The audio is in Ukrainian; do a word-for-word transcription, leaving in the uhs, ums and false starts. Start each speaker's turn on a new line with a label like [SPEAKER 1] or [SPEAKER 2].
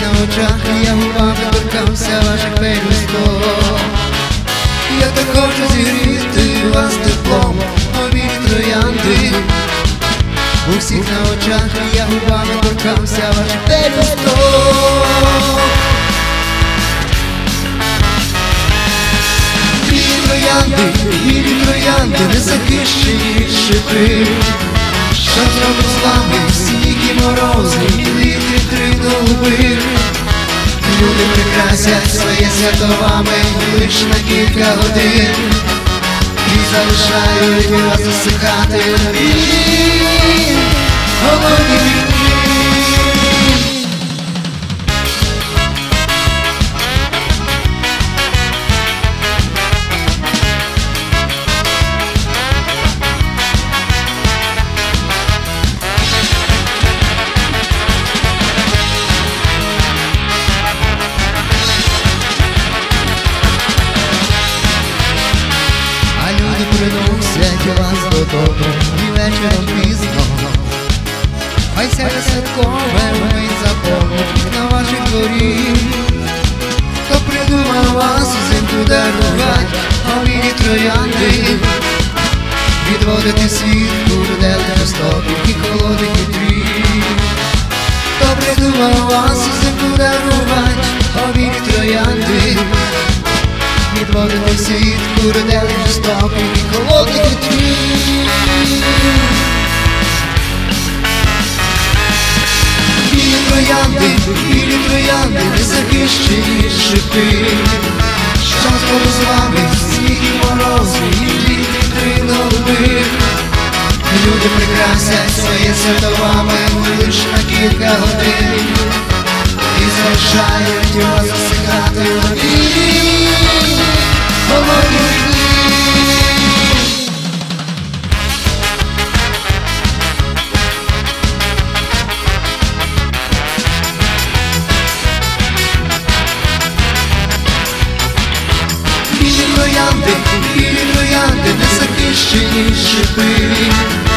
[SPEAKER 1] на очах, я губами торкався ваших пелюсток. Я так хочу зігріти вас теплом, обійні троянди. У всіх на очах, я губами торкався ваших пелюсток. Білі троянди, білі троянди, незахищені шипи. Що зробить з вами сніг і морози, і літри три голуби? Люди прикрасять своє свято вами лиш на кілька годин і залишають вас засихати на війні голодні вікні. Приносять вас додому і вечором пізно. Хай сяде святкове вмить запомнить на вашій дворі. Хто придумав вас взимку дарувать обійні троянди, відводити світ курделих жорстоких і холодних вітрів. Хто придумав вас взимку дарувать обійні троянди, відводити світ курделих жорстоких і холодних вітрів. Білі троянди, білі троянди, незахищені шипи. Що скоро з вами сніг і морози, і літри три голуби? Люди прикрасять своє свято вами лиш на кілька годин і залишають вас засихати на війні голодні вікні. Білі троянди, білі троянди, незахищені шипи.